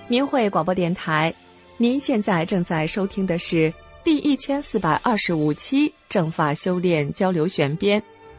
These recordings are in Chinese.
明慧广播电台，您现在正在收听的是第1425期正法修炼交流选编。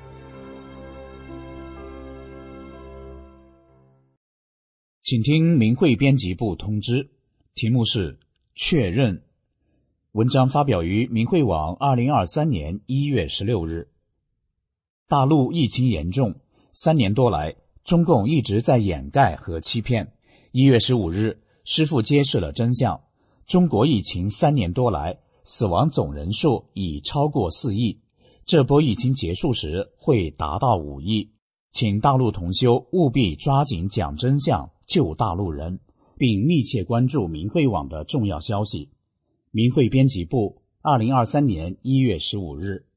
请听明慧编辑部通知，题目是确认。文章发表于明慧网2023年1月16日。大陆疫情严重，3年多来，中共一直在掩盖和欺骗。1月15日，师父揭示了真相，中国疫情3年多来，死亡总人数已超过4亿，这波疫情结束时会达到5亿。请大陆同修务必抓紧讲真相，救大陆人，并密切关注明慧网的重要消息。明慧编辑部2023年1月15日。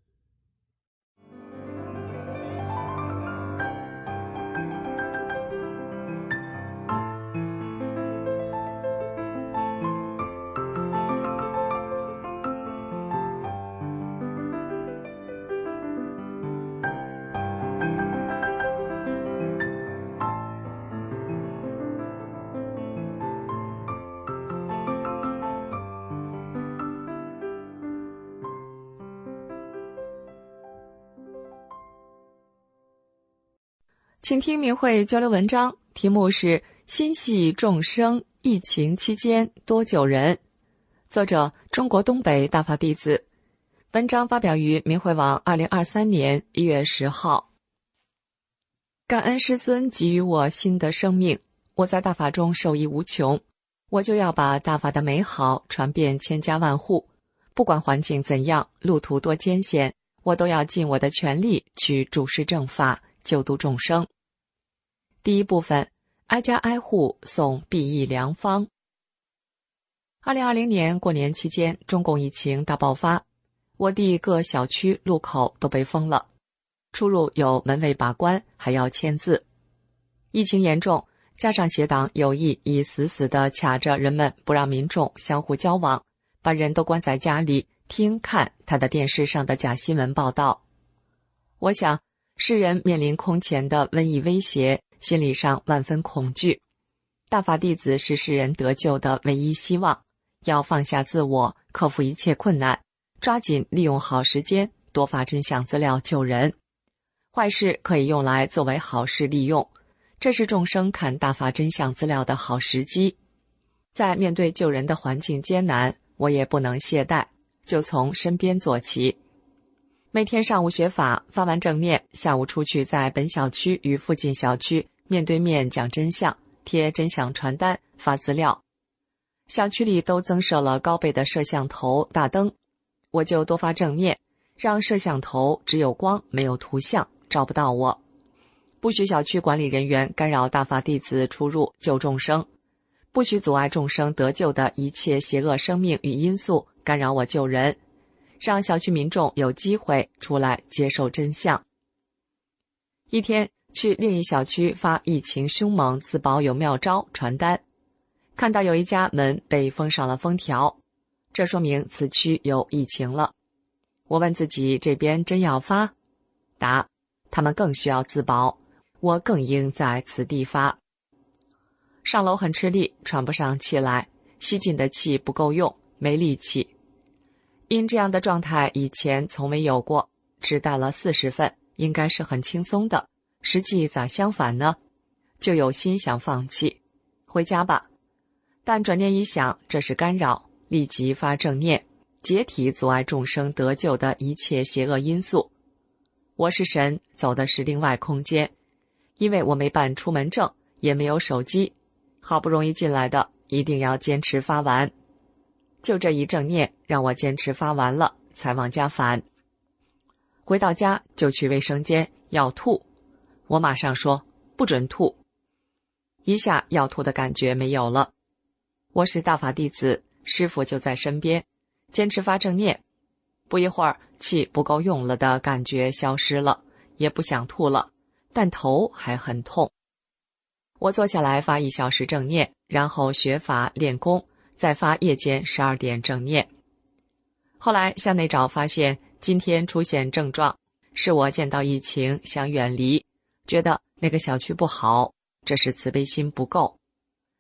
请听明慧交流文章，题目是心系众生疫情期间多救人，作者中国东北大法弟子。文章发表于明慧网2023年1月10号。感恩师尊给予我新的生命，我在大法中受益无穷，我就要把大法的美好传遍千家万户，不管环境怎样，路途多艰险，我都要尽我的全力去主持正法，救度众生。第一部分，挨家挨户送避疫良方。2020年过年期间，中共疫情大爆发，我地各小区路口都被封了，出入有门卫把关，还要签字。疫情严重，加上邪党有意以死死地卡着人们，不让民众相互交往，把人都关在家里听看他的电视上的假新闻报道。我想世人面临空前的瘟疫威胁，心理上万分恐惧。大法弟子是世人得救的唯一希望，要放下自我，克服一切困难，抓紧利用好时间，多发真相资料救人。坏事可以用来作为好事利用，这是众生看大法真相资料的好时机。在面对救人的环境艰难，我也不能懈怠，就从身边做起。每天上午学法，发完正念，下午出去在本小区与附近小区面对面讲真相，贴真相传单，发资料。小区里都增设了高倍的摄像头、大灯，我就多发正念，让摄像头只有光没有图像，照不到我。不许小区管理人员干扰大法弟子出入救众生，不许阻碍众生得救的一切邪恶生命与因素干扰我救人，让小区民众有机会出来接受真相。一天去另一小区发疫情凶猛自保有妙招传单，看到有一家门被封上了封条，这说明此区有疫情了。我问自己，这边真要发？答：他们更需要自保，我更应在此地发。上楼很吃力，喘不上气来，吸进的气不够用，没力气。因这样的状态以前从没有过，只带了40份，应该是很轻松的，实际咋相反呢？就有心想放弃，回家吧。但转念一想，这是干扰，立即发正念，解体阻碍众生得救的一切邪恶因素。我是神，走的是另外空间，因为我没办出门证，也没有手机，好不容易进来的，一定要坚持发完。就这一正念让我坚持发完了，才往家返。回到家就去卫生间要吐，我马上说不准吐，一下要吐的感觉没有了。我是大法弟子，师父就在身边，坚持发正念。不一会儿，气不够用了的感觉消失了，也不想吐了，但头还很痛。我坐下来发1小时正念，然后学法练功，再发夜间12点正念。后来向内找发现，今天出现症状，是我见到疫情想远离，觉得那个小区不好，这是慈悲心不够。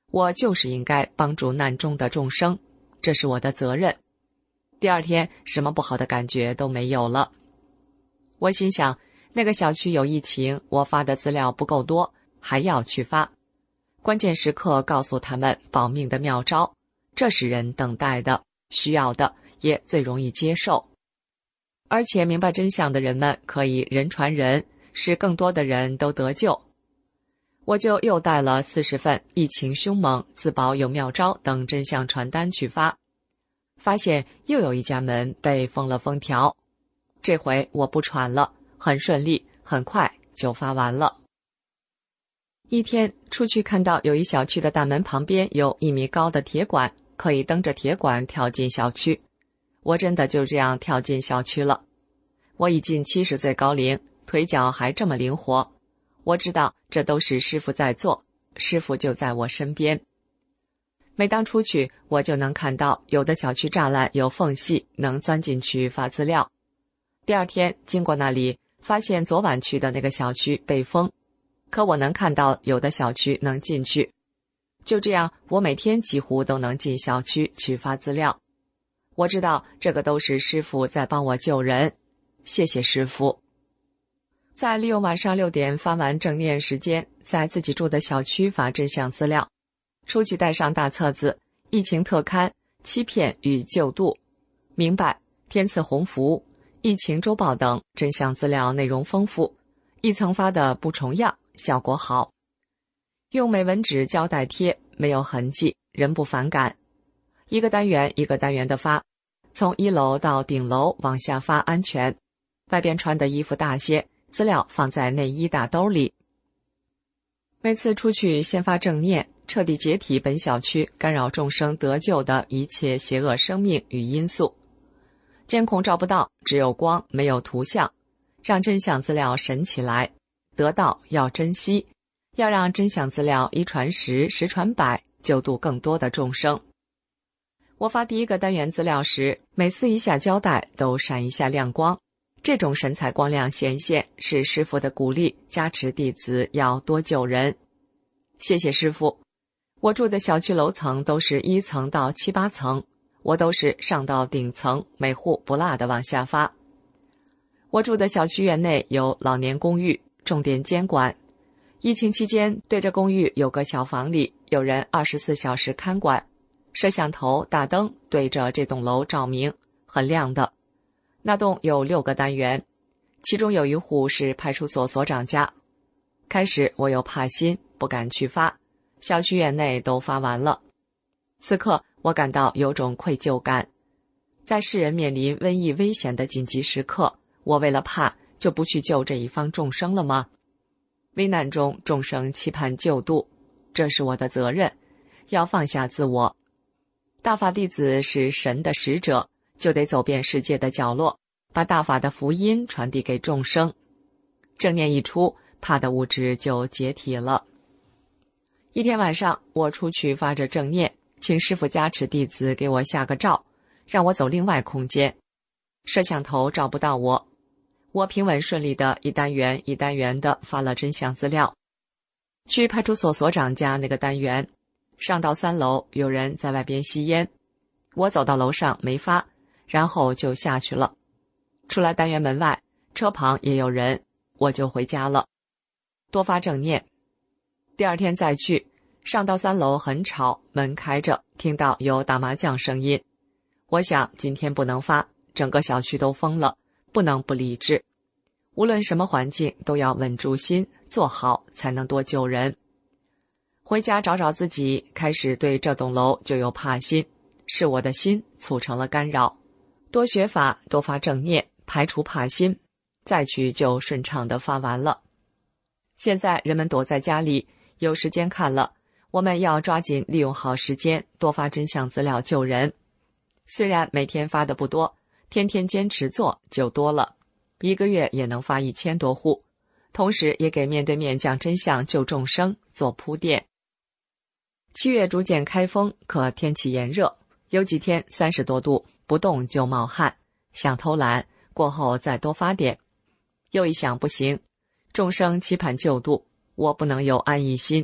我就是应该帮助难中的众生，这是我的责任。第二天，什么不好的感觉都没有了。我心想，那个小区有疫情，我发的资料不够多，还要去发。关键时刻告诉他们保命的妙招，这是人等待的、需要的，也最容易接受。而且明白真相的人们可以人传人，使更多的人都得救。我就又带了40份疫情凶猛、自保有妙招等真相传单去发，发现又有一家门被封了封条。这回我不喘了，很顺利，很快就发完了。一天出去看到有一小区的大门旁边有1米高的铁管，可以蹬着铁管跳进小区。我真的就这样跳进小区了。我已近70岁高龄，腿脚还这么灵活。我知道这都是师父在做，师父就在我身边。每当出去，我就能看到有的小区栅栏有缝隙，能钻进去发资料。第二天经过那里，发现昨晚去的那个小区被封，可我能看到有的小区能进去。就这样，我每天几乎都能进小区去发资料。我知道这个都是师父在帮我救人，谢谢师父。在利用晚上6点发完正念时间，在自己住的小区发真相资料。出去带上大册子、疫情特刊、欺骗与救度、明白、天赐鸿福、疫情周报等真相资料内容丰富，一层发的不重样，效果好。用美纹纸胶带贴，没有痕迹，人不反感。一个单元一个单元的发，从1楼到顶楼往下发安全。外边穿的衣服大些，资料放在内衣大兜里。每次出去先发正念，彻底解体本小区干扰众生得救的一切邪恶生命与因素。监控照不到，只有光，没有图像，让真相资料神起来。得到要珍惜，要让真相资料1传10，10传100，救度更多的众生。我发第一个单元资料时，每撕一下胶带都闪一下亮光，这种神采光亮显现是师父的鼓励，加持弟子要多救人。谢谢师父。我住的小区楼层都是1层到7、8层，我都是上到顶层，每户不落的往下发。我住的小区院内有老年公寓，重点监管。疫情期间，对着公寓有个小房里，有人24小时看管，摄像头、大灯对着这栋楼照明，很亮的。那栋有6个单元，其中有一户是派出所所长家。开始我有怕心，不敢去发，小区院内都发完了。此刻我感到有种愧疚感。在世人面临瘟疫危险的紧急时刻，我为了怕就不去救这一方众生了吗？危难中众生期盼救度，这是我的责任，要放下自我。大法弟子是神的使者，就得走遍世界的角落，把大法的福音传递给众生。正念一出，怕的物质就解体了。一天晚上，我出去发着正念，请师父加持弟子给我下个照，让我走另外空间。摄像头照不到我，我平稳顺利的一单元一单元的发了真相资料。去派出所所长家那个单元，上到3楼，有人在外边吸烟，我走到楼上没发，然后就下去了。出来单元门外，车旁也有人，我就回家了。多发正念。第二天再去，上到3楼很吵，门开着，听到有打麻将声音。我想今天不能发，整个小区都封了，不能不理智。无论什么环境都要稳住心，做好才能多救人。回家找找自己，开始对这栋楼就有怕心，是我的心促成了干扰。多学法，多发正念，排除怕心，再去就顺畅地发完了。现在人们躲在家里，有时间看了，我们要抓紧利用好时间，多发真相资料救人。虽然每天发的不多，天天坚持做就多了，1个月也能发1000多户，同时也给面对面讲真相救众生做铺垫。7月逐渐开封，可天气炎热，有几天30多度，不动就冒汗，想偷懒，过后再多发点。又一想不行，众生期盼救度，我不能有安逸心，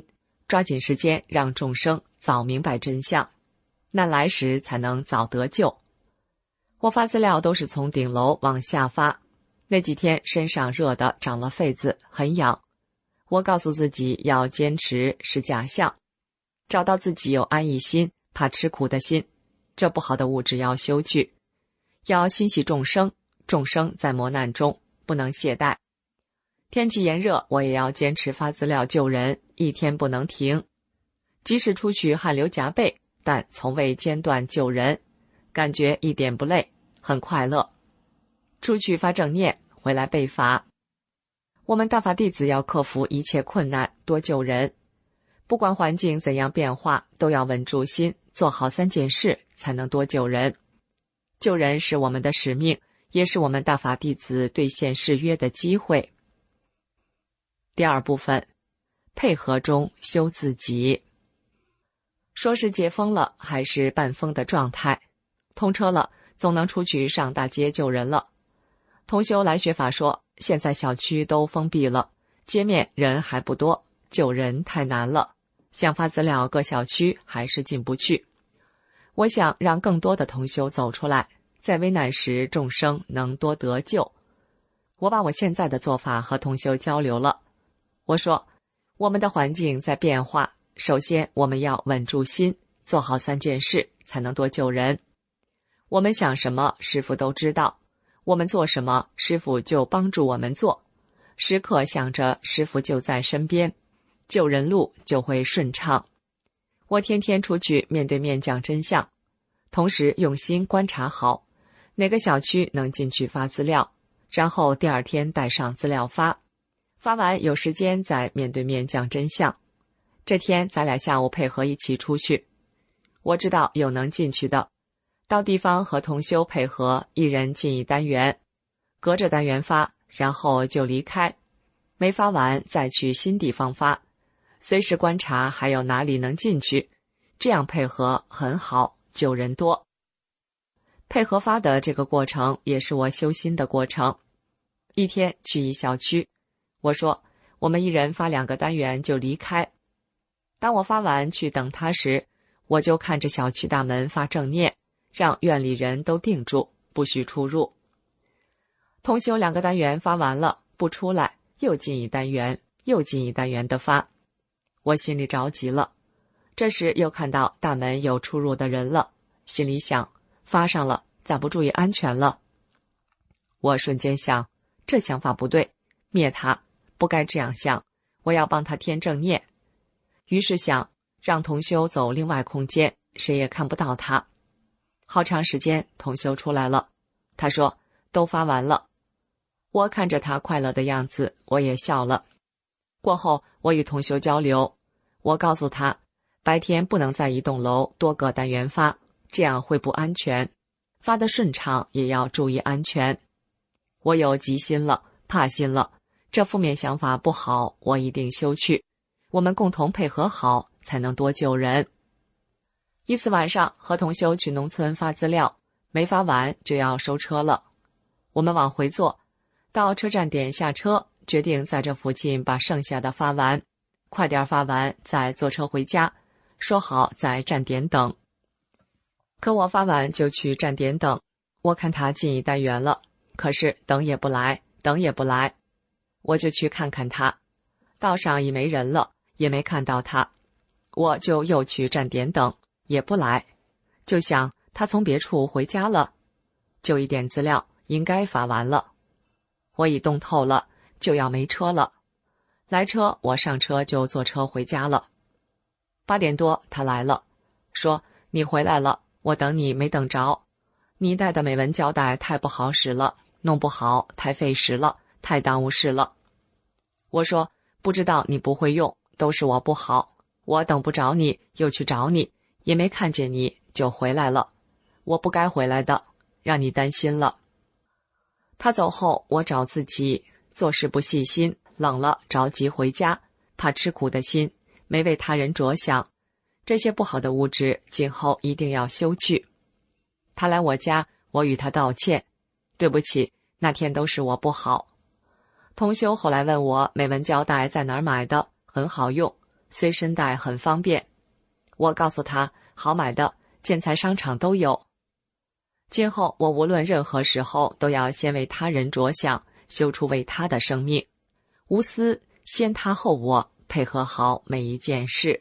抓紧时间让众生早明白真相，难来时才能早得救。我发资料都是从顶楼往下发，那几天身上热得长了痱子，很痒。我告诉自己要坚持是假象，找到自己有安逸心，怕吃苦的心，这不好的物质要修去，要心系众生，众生在磨难中不能懈怠。天气炎热，我也要坚持发资料救人，一天不能停。即使出去汗流浃背，但从未间断救人，感觉一点不累，很快乐。出去发正念，回来被罚。我们大法弟子要克服一切困难，多救人。不管环境怎样变化，都要稳住心，做好3件事，才能多救人。救人是我们的使命，也是我们大法弟子兑现誓约的机会。第二部分，配合中修自己。说是解封了，还是半封的状态。通车了，总能出去上大街救人了。同修来学法说，现在小区都封闭了，街面人还不多，救人太难了，想发资料各小区还是进不去。我想让更多的同修走出来，在危难时众生能多得救。我把我现在的做法和同修交流了。我说，我们的环境在变化，首先我们要稳住心，做好3件事，才能多救人。我们想什么，师父都知道，我们做什么，师父就帮助我们做，时刻想着师父就在身边，救人路就会顺畅。我天天出去面对面讲真相，同时用心观察好哪个小区能进去发资料，然后第2天带上资料发完有时间再面对面讲真相。这天咱俩下午配合一起出去，我知道有能进去的，到地方和同修配合，一人进一单元，隔着单元发，然后就离开，没发完再去新地方发，随时观察还有哪里能进去，这样配合很好，救人多。配合发的这个过程也是我修心的过程。一天去一小区，我说我们一人发2个单元就离开。当我发完去等他时，我就看着小区大门发正念，让院里人都定住，不许出入。同修2个单元发完了，不出来，又进一单元，又进一单元的发。我心里着急了，这时又看到大门有出入的人了，心里想，发上了，咋不注意安全了？我瞬间想，这想法不对，灭他，不该这样想，我要帮他添正念。于是想让同修走另外空间，谁也看不到他。好长时间同修出来了，他说都发完了。我看着他快乐的样子，我也笑了。过后我与同修交流，我告诉他，白天不能在一栋楼多个单元发，这样会不安全，发得顺畅也要注意安全。我有急心了，怕心了，这负面想法不好，我一定修去。我们共同配合好，才能多救人。一次晚上和同修去农村发资料，没发完就要收车了。我们往回坐，到车站点下车，决定在这附近把剩下的发完，快点发完再坐车回家，说好在站点等。可我发完就去站点等，我看他进一单元了，可是等也不来，等也不来，我就去看看他，道上已没人了，也没看到他，我就又去站点等，也不来，就想他从别处回家了，就一点资料应该发完了。我已冻透了，就要没车了，来车我上车就坐车回家了。8点多他来了，说你回来了，我等你没等着，你带的美文胶带太不好使了，弄不好太费时了，太耽误事了。我说不知道你不会用，都是我不好，我等不着你又去找你，也没看见你就回来了，我不该回来的，让你担心了。他走后，我找自己，做事不细心，冷了着急回家，怕吃苦的心，没为他人着想，这些不好的物质今后一定要修去。他来我家，我与他道歉，对不起，那天都是我不好。同修后来问我美文胶带在哪儿买的，很好用， 随身带很方便。我告诉他，好买的，建材商场都有。今后我无论任何时候都要先为他人着想，修出为他的生命，无私，先他后我，配合好每一件事。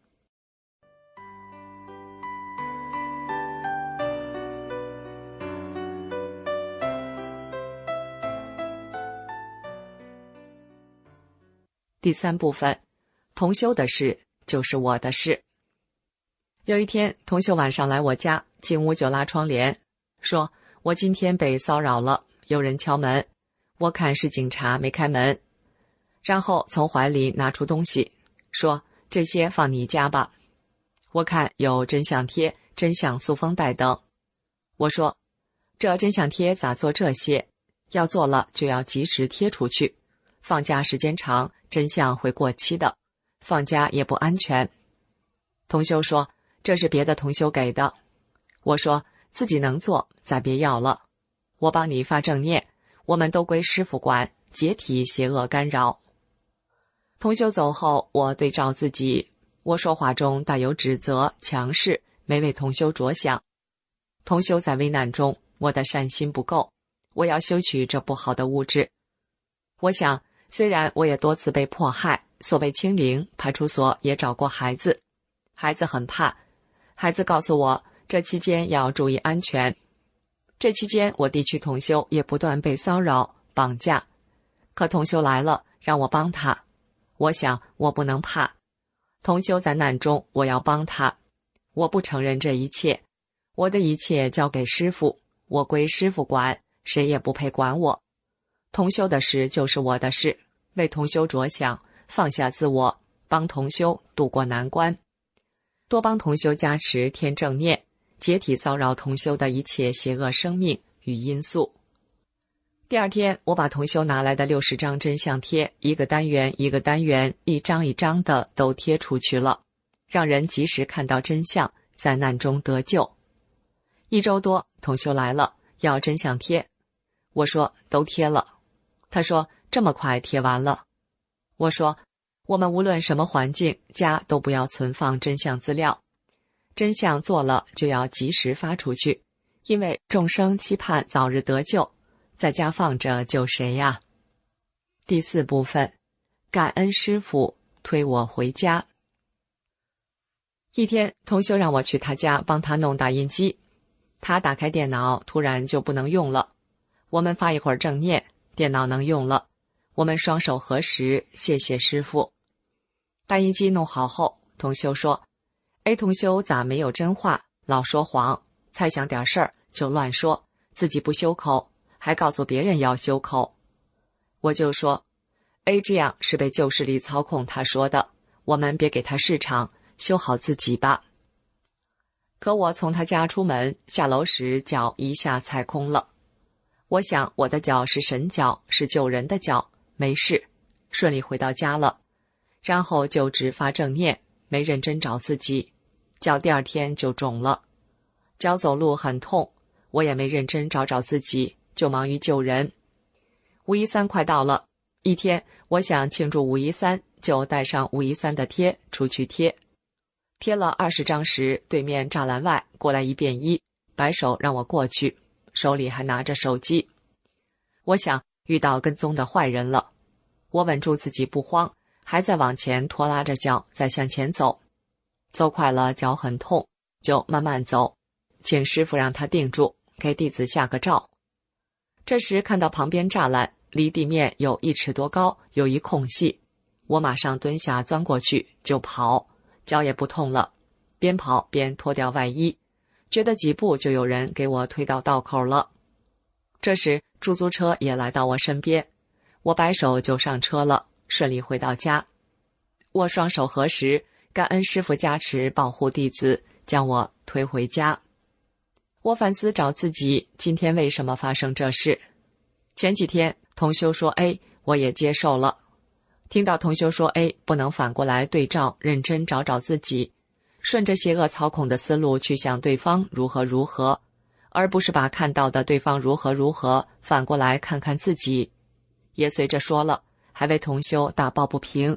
第3部分，同修的事就是我的事。有一天，同修晚上来我家，进屋就拉窗帘，说我今天被骚扰了，有人敲门，我看是警察，没开门。然后从怀里拿出东西，说这些放你家吧。我看有真相贴、真相塑封袋等。我说这真相贴咋做这些？要做了就要及时贴出去，放假时间长，真相会过期的，放假也不安全。同修说这是别的同修给的。我说自己能做，再别要了。我帮你发正念，我们都归师父管，解体邪恶干扰。同修走后，我对照自己，我说话中带有指责、强势，没为同修着想。同修在危难中，我的善心不够，我要修取这不好的物质。我想，虽然我也多次被迫害，所谓清零，派出所也找过孩子，孩子很怕，孩子告诉我这期间要注意安全。这期间我地区同修也不断被骚扰绑架，可同修来了让我帮他，我想我不能怕，同修在难中，我要帮他。我不承认这一切，我的一切交给师父，我归师父管，谁也不配管我。同修的事就是我的事，为同修着想，放下自我，帮同修渡过难关，多帮同修加持添正念，解体骚扰同修的一切邪恶生命与因素。第二天，我把同修拿来的60张真相贴，一个单元一个单元，一张一张的都贴出去了，让人及时看到真相，在难中得救。1周多，同修来了，要真相贴。我说都贴了。他说这么快贴完了。我说我们无论什么环境，家都不要存放真相资料，真相做了就要及时发出去，因为众生期盼早日得救，在家放着救谁呀？第4部分，感恩师父推我回家。一天，同修让我去他家帮他弄打印机，他打开电脑，突然就不能用了。我们发一会儿正念，电脑能用了，我们双手合十，谢谢师父。打印机弄好后，同修说 A 同修咋没有真话，老说谎，猜想点事儿就乱说，自己不修口，还告诉别人要修口。我就说 A 这样是被旧势力操控，他说的，我们别给他市场，修好自己吧。可我从他家出门，下楼时脚一下踩空了。我想我的脚是神脚，是救人的脚，没事，顺利回到家了。然后就只发正念，没认真找自己，脚第2天就肿了。脚走路很痛，我也没认真找自己，就忙于救人。513快到了，一天我想庆祝513，就带上513的贴出去贴。贴了20张时，对面栅栏外过来一便衣，摆手让我过去，手里还拿着手机。我想遇到跟踪的坏人了，我稳住自己不慌，还在往前拖拉着脚再向前走。走快了脚很痛，就慢慢走，请师父让他定住，给弟子下个照。这时看到旁边栅栏离地面有1尺多高，有一空隙，我马上蹲下钻过去就跑，脚也不痛了，边跑边脱掉外衣，觉得几步就有人给我推到道口了。这时出租车也来到我身边，我摆手就上车了，顺利回到家。我双手合十，感恩师父加持保护弟子，将我推回家。我反思找自己，今天为什么发生这事？前几天同修说 A， 我也接受了。听到同修说 A， 不能反过来对照，认真找自己，顺着邪恶操控的思路去想对方如何如何，而不是把看到的对方如何如何反过来看看自己。也随着说了，还为同修打抱不平，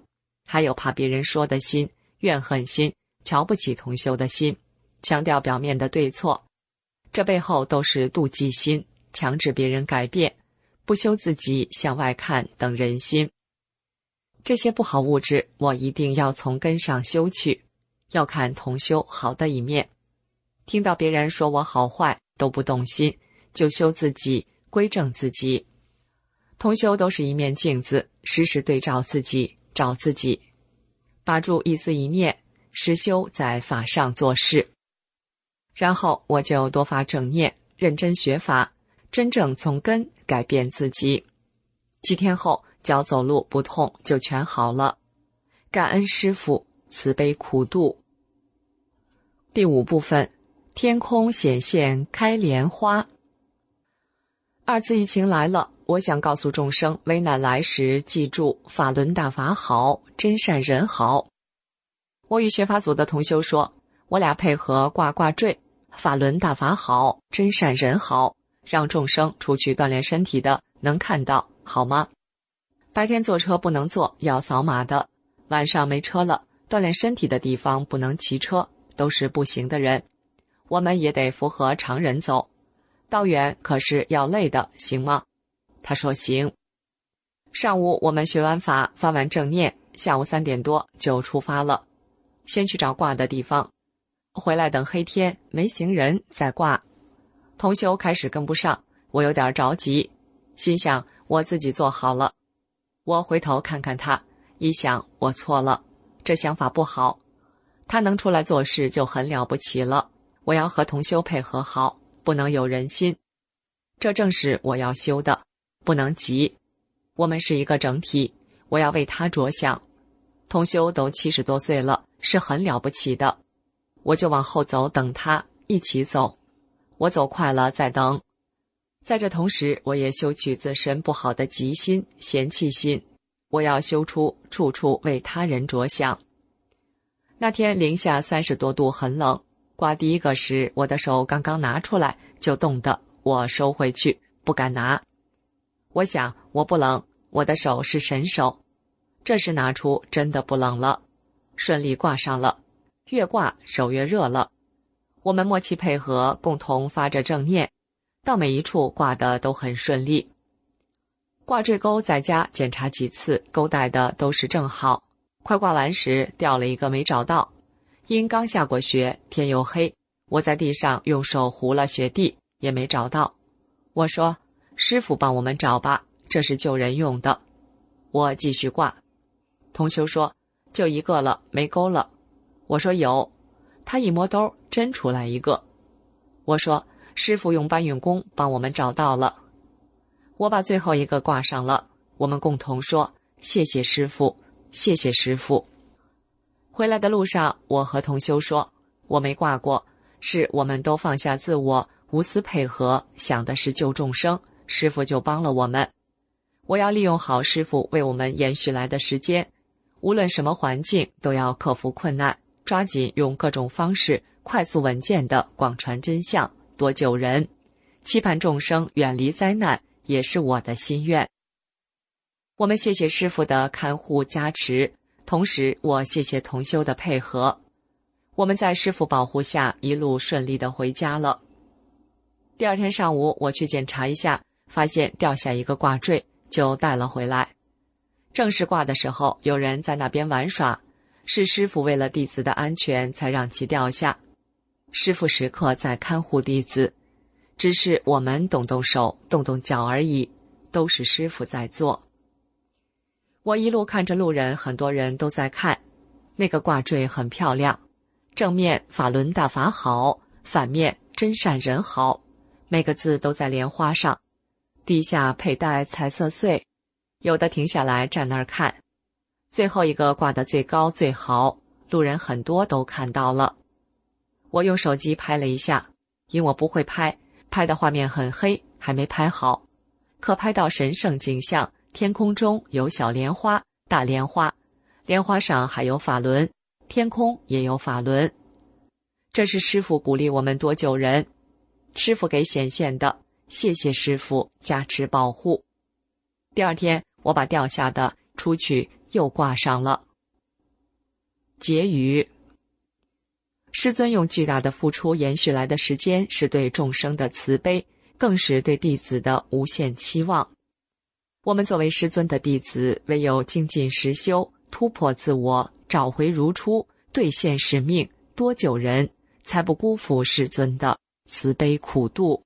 还有怕别人说的心、怨恨心、瞧不起同修的心，强调表面的对错，这背后都是妒忌心，强制别人改变，不修自己向外看等人心。这些不好物质，我一定要从根上修去，要看同修好的一面。听到别人说我好坏都不动心，就修自己，归正自己。同修都是一面镜子，时时对照自己，找自己，把住一思一念，实修在法上做事。然后我就多发正念，认真学法，真正从根改变自己。几天后，脚走路不痛就全好了。感恩师父慈悲苦度。第5部分，天空显现开莲花。二次疫情来了，我想告诉众生，危难来时记住法轮大法好，真善人好。我与学法组的同修说，我俩配合挂坠，法轮大法好，真善人好，让众生出去锻炼身体的能看到，好吗？白天坐车不能坐，要扫码的，晚上没车了，锻炼身体的地方不能骑车，都是步行的人，我们也得符合常人走，道远可是要累的，行吗？他说行。上午我们学完法，发完正念，下午3点多就出发了，先去找挂的地方，回来等黑天没行人再挂。同修开始跟不上，我有点着急，心想我自己做好了。我回头看看他，一想我错了，这想法不好。他能出来做事就很了不起了，我要和同修配合好，不能有人心。这正是我要修的，不能急。我们是一个整体，我要为他着想。同修都70多岁了，是很了不起的。我就往后走，等他一起走。我走快了再等。在这同时，我也修去自身不好的急心、嫌弃心，我要修出处处为他人着想。那天零下30多度，很冷。挂第一个时，我的手刚刚拿出来就冻得我收回去，不敢拿。我想我不冷，我的手是神手。这时拿出真的不冷了，顺利挂上了，越挂手越热了。我们默契配合，共同发着正念，到每一处挂的都很顺利。挂坠钩在家检查几次，钩带的都是正好。快挂完时掉了一个没找到，因刚下过雪，天又黑，我在地上用手糊了雪地，也没找到。我说师父帮我们找吧，这是救人用的。我继续挂。同修说就一个了，没钩了。我说有。他一摸兜，真出来一个。我说师父用搬运工帮我们找到了。我把最后一个挂上了，我们共同说谢谢师父，谢谢师父。回来的路上，我和同修说，我没挂过，是我们都放下自我，无私配合，想的是救众生，师父就帮了我们。我要利用好师父为我们延续来的时间，无论什么环境都要克服困难，抓紧用各种方式快速稳健地广传真相，多救人，期盼众生远离灾难，也是我的心愿。我们谢谢师父的看护加持，同时我谢谢同修的配合。我们在师父保护下一路顺利地回家了。第二天上午我去检查一下，发现掉下一个挂坠，就带了回来。正式挂的时候，有人在那边玩耍，是师父为了弟子的安全才让其掉下。师父时刻在看护弟子，只是我们动动手动动脚而已，都是师父在做。我一路看着路人，很多人都在看。那个挂坠很漂亮，正面法轮大法好，反面真善人好，每个字都在莲花上，底下佩戴彩色穗，有的停下来站那儿看。最后一个挂得最高最好，路人很多都看到了。我用手机拍了一下，因我不会拍，拍的画面很黑，还没拍好。可拍到神圣景象，天空中有小莲花、大莲花，莲花上还有法轮，天空也有法轮。这是师父鼓励我们多救人，师父给显现的，谢谢师父加持保护。第二天我把掉下的出去又挂上了。 结语。师尊用巨大的付出延续来的时间，是对众生的慈悲，更是对弟子的无限期望。我们作为师尊的弟子，唯有精进实修，突破自我，找回如初，兑现使命，多救人，才不辜负师尊的慈悲苦度。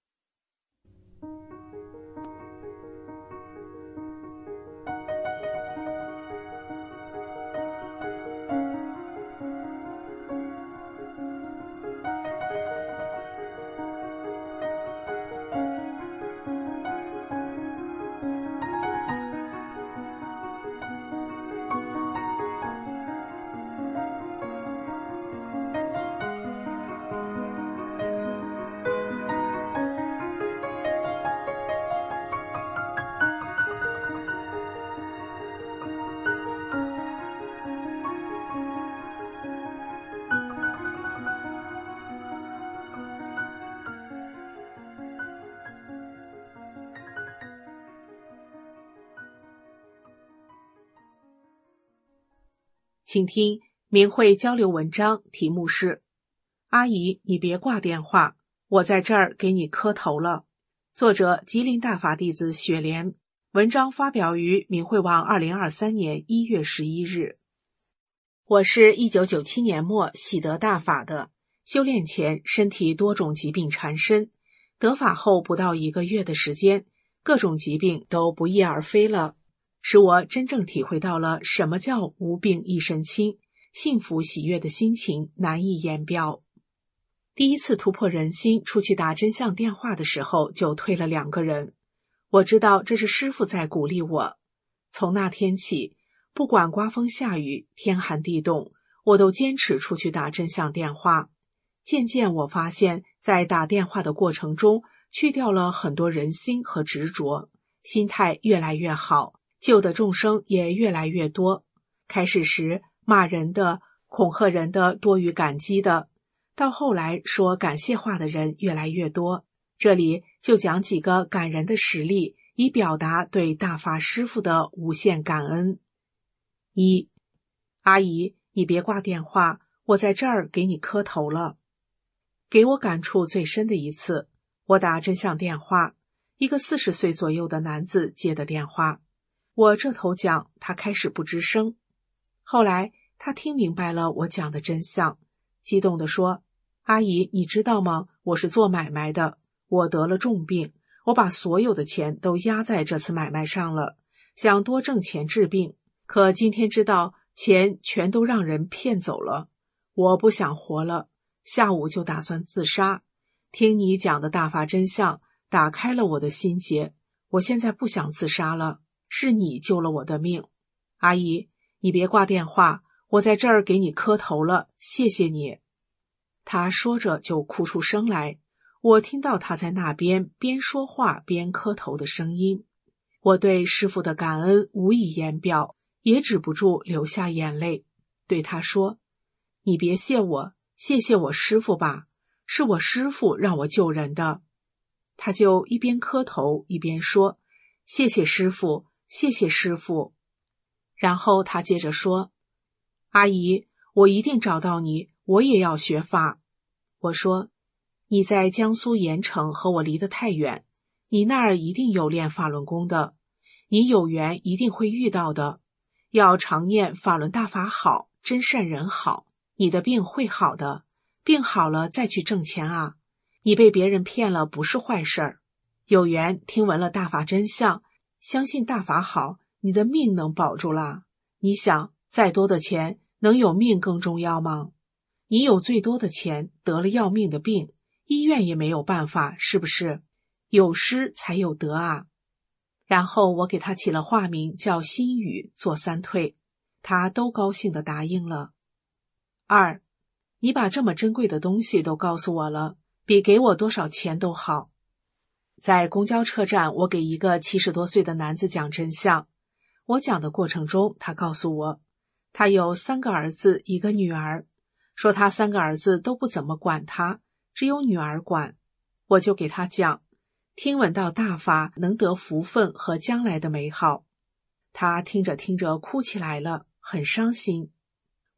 请听明慧交流文章，题目是阿姨，你别挂电话，我在这儿给你磕头了。作者吉林大法弟子雪莲，文章发表于明慧网2023年1月11日。我是1997年末喜得大法的，修炼前身体多种疾病缠身，得法后不到1个月的时间，各种疾病都不翼而飞了，使我真正体会到了什么叫无病一身轻，幸福喜悦的心情难以言表。第一次突破人心出去打真相电话的时候，就推了2个人。我知道这是师父在鼓励我。从那天起，不管刮风下雨，天寒地冻，我都坚持出去打真相电话。渐渐我发现，在打电话的过程中，去掉了很多人心和执着，心态越来越好，救的众生也越来越多。开始时骂人的、恐吓人的多于感激的，到后来说感谢话的人越来越多。这里就讲几个感人的实例，以表达对大法师父的无限感恩。1. 阿姨，你别挂电话，我在这儿给你磕头了。给我感触最深的一次，我打真相电话，一个40岁左右的男子接的电话。我这头讲，他开始不吱声。后来他听明白了我讲的真相，激动地说，阿姨，你知道吗？我是做买卖的，我得了重病，我把所有的钱都压在这次买卖上了，想多挣钱治病，可今天知道钱全都让人骗走了，我不想活了，下午就打算自杀。听你讲的大法真相，打开了我的心结，我现在不想自杀了，是你救了我的命。阿姨，你别挂电话，我在这儿给你磕头了，谢谢你。他说着就哭出声来，我听到他在那边边说话边磕头的声音。我对师父的感恩无以言表，也止不住流下眼泪，对他说，你别谢我，谢谢我师父吧，是我师父让我救人的。他就一边磕头一边说，谢谢师父，谢谢师父。然后他接着说，阿姨，我一定找到你，我也要学法。我说，你在江苏盐城和我离得太远，你那儿一定有练法轮功的，你有缘一定会遇到的，要常念法轮大法好，真善人好，你的病会好的，病好了再去挣钱啊，你被别人骗了不是坏事儿，有缘听闻了大法真相，相信大法好，你的命能保住啦。你想，再多的钱能有命更重要吗？你有最多的钱，得了要命的病，医院也没有办法，是不是？有失才有得啊。然后我给他起了化名叫心雨，做3退，他都高兴地答应了。2. 你把这么珍贵的东西都告诉我了，比给我多少钱都好。在公交车站，我给一个70多岁的男子讲真相。我讲的过程中，他告诉我，他有3个儿子1个女儿，说他3个儿子都不怎么管他，只有女儿管。我就给他讲，听闻到大法能得福分和将来的美好。他听着听着哭起来了，很伤心。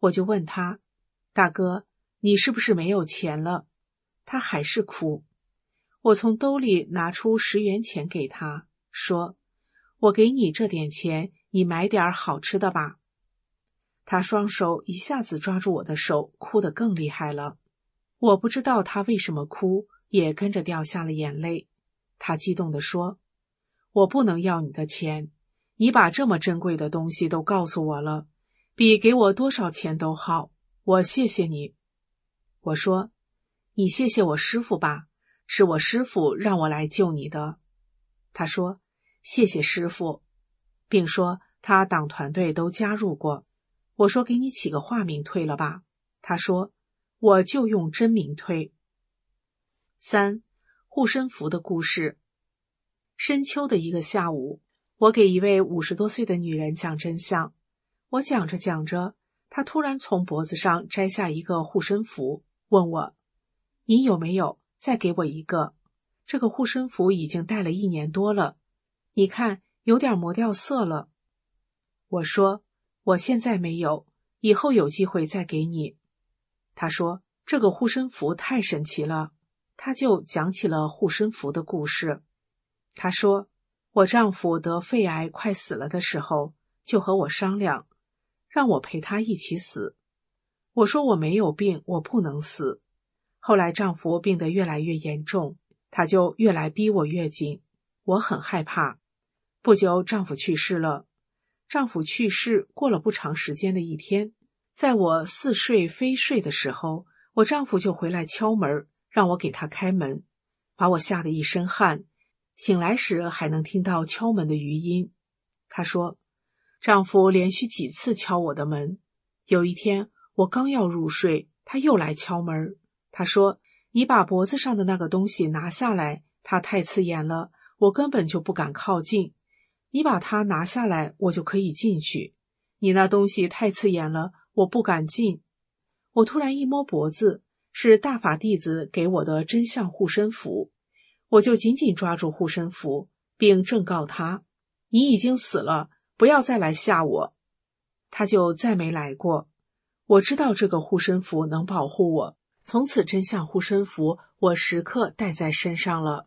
我就问他，大哥，你是不是没有钱了？他还是哭。我从兜里拿出10元钱给他，说，我给你这点钱，你买点好吃的吧。他双手一下子抓住我的手，哭得更厉害了。我不知道他为什么哭，也跟着掉下了眼泪。他激动地说，我不能要你的钱，你把这么珍贵的东西都告诉我了，比给我多少钱都好，我谢谢你。我说，你谢谢我师父吧，是我师父让我来救你的。他说，谢谢师父，并说他党团队都加入过。我说，给你起个化名推了吧。他说，我就用真名推。3. 护身符的故事。深秋的一个下午，我给一位50多岁的女人讲真相。我讲着讲着，她突然从脖子上摘下一个护身符，问我，你有没有？再给我一个。这个护身符已经戴了1年多了，你看有点磨掉色了。我说，我现在没有，以后有机会再给你。她说，这个护身符太神奇了。她就讲起了护身符的故事。她说，我丈夫得肺癌快死了的时候，就和我商量，让我陪他一起死。我说我没有病，我不能死。后来丈夫病得越来越严重，他就越来逼我越紧，我很害怕。不久丈夫去世了。丈夫去世过了不长时间的一天，在我似睡非睡的时候，我丈夫就回来敲门，让我给他开门，把我吓得一身汗，醒来时还能听到敲门的余音。他说，丈夫连续几次敲我的门，有一天我刚要入睡，他又来敲门。他说，你把脖子上的那个东西拿下来，它太刺眼了，我根本就不敢靠近。你把它拿下来，我就可以进去。你那东西太刺眼了，我不敢进。我突然一摸脖子，是大法弟子给我的真相护身符，我就紧紧抓住护身符，并正告他，你已经死了，不要再来吓我。他就再没来过。我知道这个护身符能保护我，从此真相护身符我时刻带在身上了。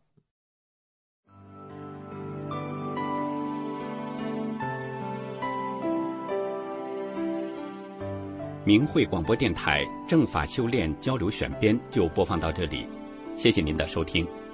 明慧广播电台正法修炼交流选编就播放到这里，谢谢您的收听。